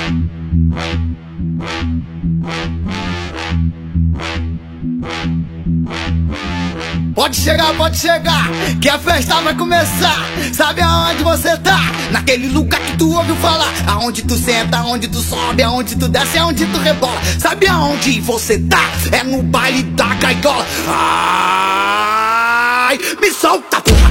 Pode chegar, que a festa vai começar. Sabe aonde você tá? Naquele lugar que tu ouviu falar. Aonde tu senta, aonde tu sobe, aonde tu desce, aonde tu rebola. Sabe aonde você tá? É no baile da gaiola. Ai, me solta, porra!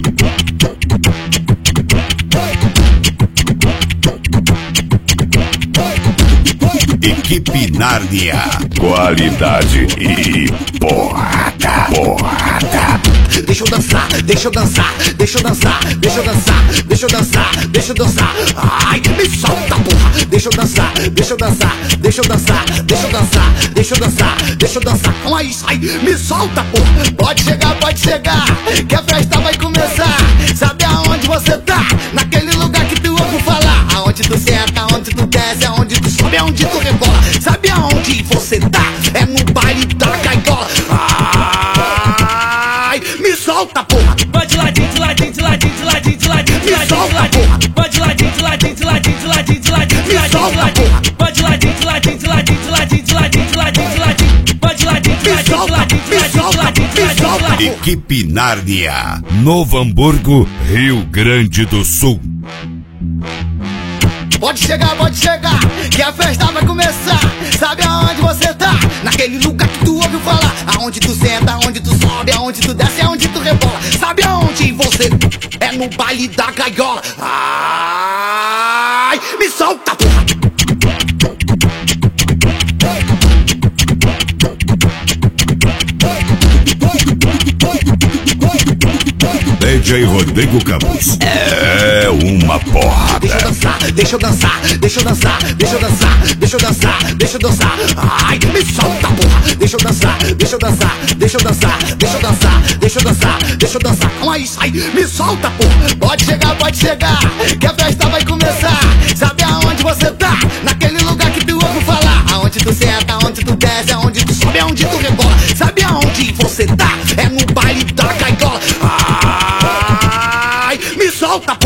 Equipe Nárnia, qualidade e porrada, porrada. Deixa eu dançar, deixa eu dançar, deixa eu dançar, deixa eu dançar, deixa eu dançar, deixa eu dançar. Ai, me solta, porra! Deixa eu dançar, deixa eu dançar, deixa eu dançar, deixa eu dançar, deixa eu dançar, deixa eu dançar. Então aí, sai, me solta, porra! Pode chegar, que a festa vai começar. Sabe aonde você tá? Naquele lugar que tu ouve falar. Aonde tu senta, aonde tu desce, aonde tu sobe, aonde tu rebola. Sabe aonde você tá? É no baile da gaiola. Ai, me solta, porra! Vai de ladinho, de ladinho, de ladinho, de ladinho, de ladinho, de Me solta, ladinho. porra! Vai de ladinho, de ladinho, de ladinho, de ladinho, de ladinho, de Me ladinho, solta, de ladinho. porra! Vai de ladinho, de ladinho, de ladinho, de ladinho, de ladinho, de ladinho, de ladinho. Vai de ladinho, de Me ladinho, de solta, ladinho, de me ladinho, de solta, ladinho, de me ladinho, de solta. ladinho. Equipe Nárnia, Novo Hamburgo, Rio Grande do Sul. Pode chegar, que a festa vai começar. Sabe aonde você tá? Naquele lugar que tu ouviu falar. Aonde tu senta, aonde tu sobe, aonde tu desce, aonde tu rebola. Sabe aonde você é no baile da gaiola. Ai, me solta, porra! DJ Rodrigo Campos é uma porrada. Deixa eu dançar, deixa eu dançar, deixa eu dançar, deixa eu dançar, deixa eu dançar, deixa eu dançar. Ai, me solta, porra! Deixa eu dançar, deixa eu dançar, deixa eu dançar, deixa eu dançar, deixa eu dançar, deixa eu dançar. Então aí, sai, me solta, porra! Pode chegar, que a festa vai começar. Sabe aonde você tá? Naquele lugar que tu ouve falar. Aonde tu senta, aonde tu desce, aonde tu sobe, aonde tu rebola. Sabe aonde você tá? É no baile da gaiola. Ai, me solta,